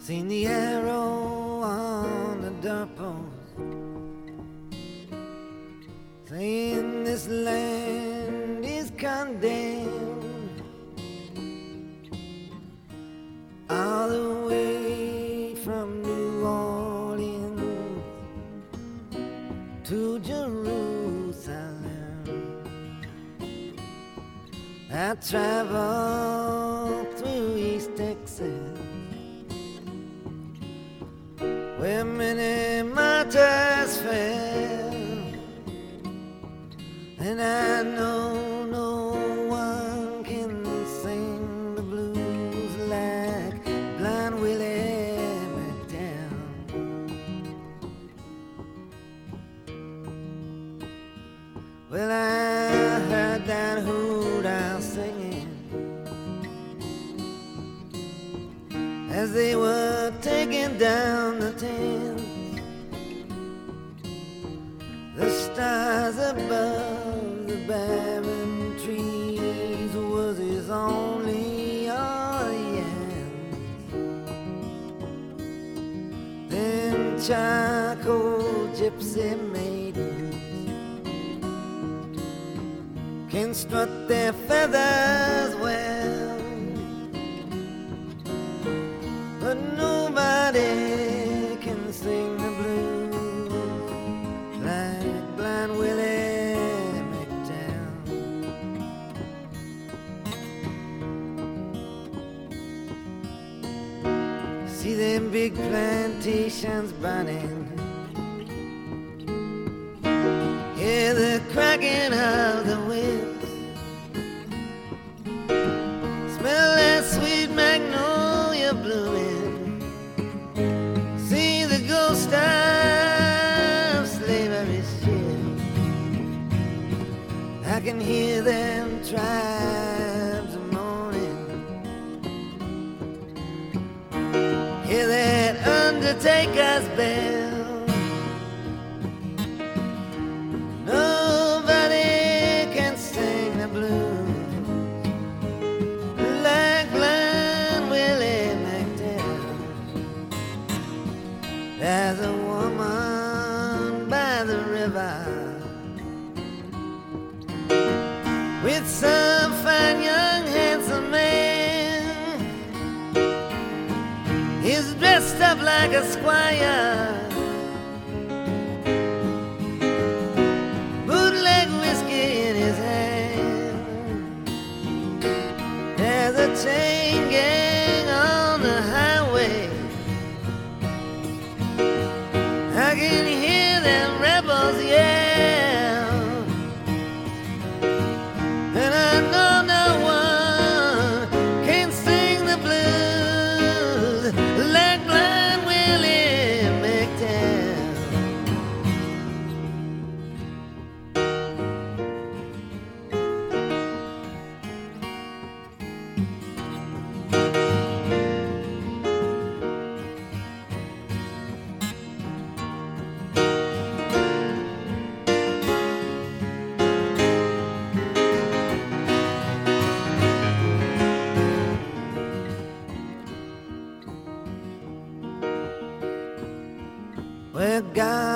Seen the arrow on the doorpost, saying this land is condemned. All the way from New Orleans to Jerusalem, I traveled through East Texas, where many martyrs fell, and I know no one can sing the blues like Blind Willie McDowell. Well, I heard that hoot owl singing as they were taking down the tents. The stars above the barren trees was his only audience. Then charcoal gypsy maidens can strut their feathers well, but nobody can sing the blues like Blind Willie McDowell. See them big plantations burning, hear the cracking of the whips, smell that sweet magnolia blooming, see the ghost of slavery's ship. I can hear them tribes moaning, hear that undertaker's bell. Nobody can sing the blues like Blind Willie McDowell. There's a woman by the river with some fine young handsome man. He's dressed up like a squire, bootleg whiskey in his hand. There's a chain gang on the highway, I can hear them rebels yell, and I know no one can sing the blues like Blind Willie McDowell. Where God